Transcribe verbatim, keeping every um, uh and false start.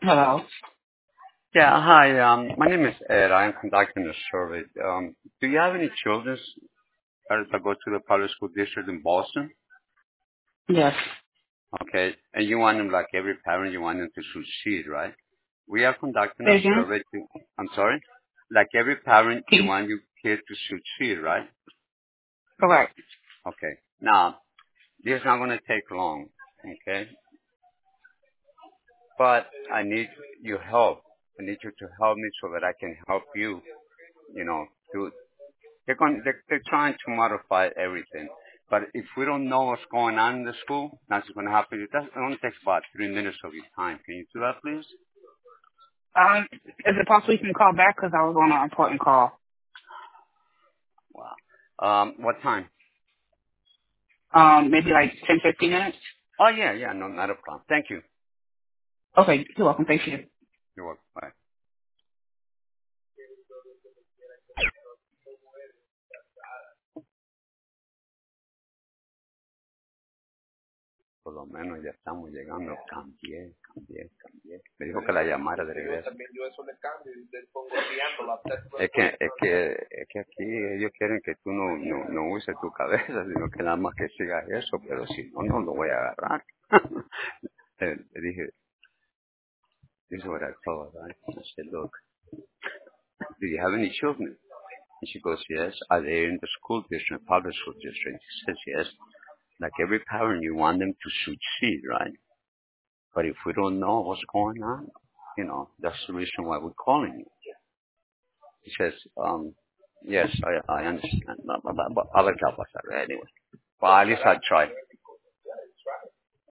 Hello. Yeah, hi. Um, my name is Ed. I am conducting a survey. Um, do you have any children that that go to the public school district in Boston? Yes. Okay, and you want them like every parent, you want them to succeed, right? We are conducting a Say again? survey. To, I'm sorry, like every parent, you Can want your kid to succeed, right? Correct. Okay. Now, this is not going to take long. Okay, but I need your help. I need you to help me so that I can help you. You know, to They're going, they're, they're trying to modify everything. But if we don't know what's going on in the school, that's going to happen. It, does, it only takes about three minutes of your time. Can you do that, please? Um, is it possible you can call back? Because I was on an important call. Wow. Um, what time? Um, maybe like ten, fifteen minutes? Oh, yeah, yeah, no, not a problem. Thank you. Okay, you're welcome. Thank you. You're welcome. Bye. Por lo menos ya estamos llegando. Cambié, cambié, cambié. Me dijo que la llamara de regreso. Es que, es que, es que aquí ellos quieren que tú no, no, no uses tu cabeza, sino que nada más que sigas eso, pero si no, no lo voy a agarrar. le, le dije, this is what I told her, right? I said, look, do you have any children? And she goes, yes. Are they in the school district, public school district? She says, yes. Like every parent, you want them to succeed, right? But if we don't know what's going on, you know, that's the reason why we're calling you. He says, um, yes, I, I understand. But, but, but other job was that anyway. But at least I tried.